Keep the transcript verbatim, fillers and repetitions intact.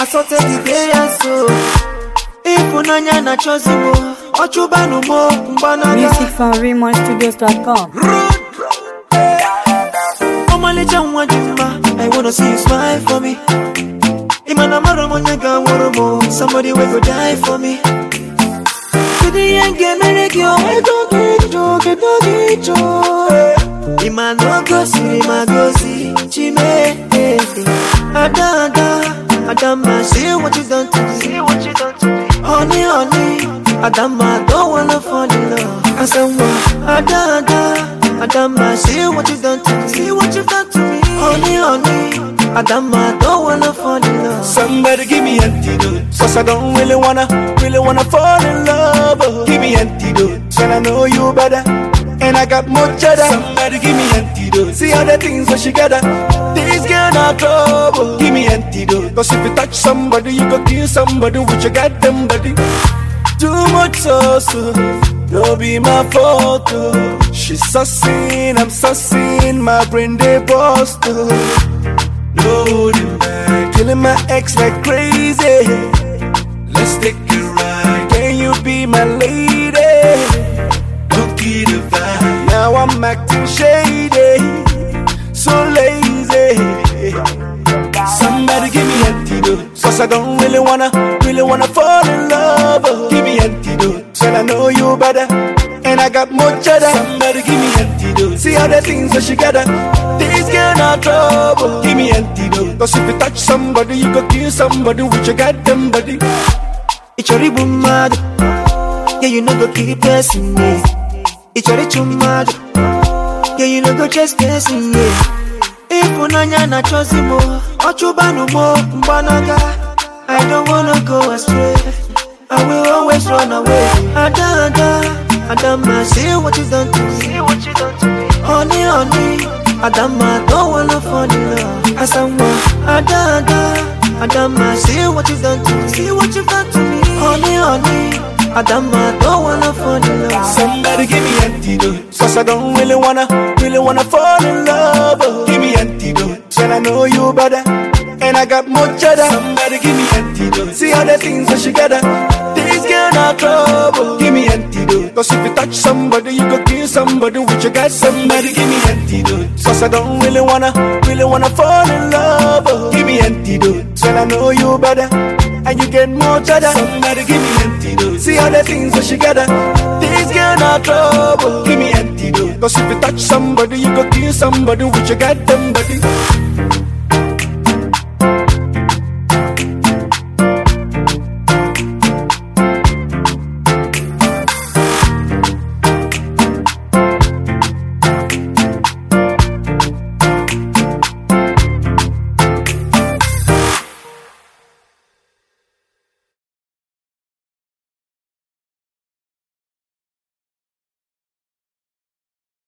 so take the day and so. If unanya na chozimo, ochuba no mo mbana. Music from Raymond Studios dot com. I wanna see you smile for me. Imana maro monyaga woromo, somebody will go die for me. Today and get me yo, I don't get you, get no get you. Imano gosi, imagosi, chime. Ada ada, Adama, see what you done to me. See what you done to me. Honey, honey, Adama, don't wanna fall in love. Asawa, ada ada. Adama, see what you done to me. See what you done to me. Honey, honey, Adama, don't wanna fall in love. Somebody give me antidote, cause I don't really wanna, really wanna fall in love. Oh, give me antidote, and I know you better, and I got more cheddar. Somebody give me antidote, see all the things that she gather. This girl not trouble. Give me antidote, cause if you touch somebody, you go kill somebody with your goddamn body. Too much sauce, no be my fault. Oh. She's sussing, I'm sussing, my brain they bust. Oh. No demand, killing my ex like crazy. Let's take a ride. Can you be my lady? Cookie the vibe. Now I'm acting shady, so lazy. Somebody give me antidote, cause I don't really wanna, really wanna fall in love. Oh. Give me antidote, and I know you better, and I got more cheddar. Somebody give me antidote, see all the things that she gather. This girl not trouble. Give me antidote, cause if you touch somebody, you go kill somebody with your goddamn body. It's your ribbon mad, yeah you know go keep pressing me. It's your rich mad, yeah you know go just pressing me. If unanya na chozimo, ochuba no mo mbanaga. I don't wanna go astray, I will always run away. Ada ada, Adama, see what you done to me. See what you done to me. Honey honey, Adama, don't wanna fall in love. Asawa, ada ada, Adama, see what you done to me. See what you done to me. Honey honey, Adama, don't wanna fall in love. Somebody give me antidote, cause I don't really wanna, really wanna fall in love. Oh. Give me antidote, and I know you better, and I got more cheddar. Somebody give me antidote, see all the things that she gather. This girl not trouble. Give me antidote, cause if you touch somebody, you go kill somebody with your guys. Somebody give me antidote, cause I don't really wanna, really wanna fall in love. Oh. Give me antidote, and I know you better, and you get more cheddar. Somebody give me antidote, see all the things that she gather. This girl not trouble. Give me antidote, cause if you touch somebody, you go kill somebody with your goddamn body.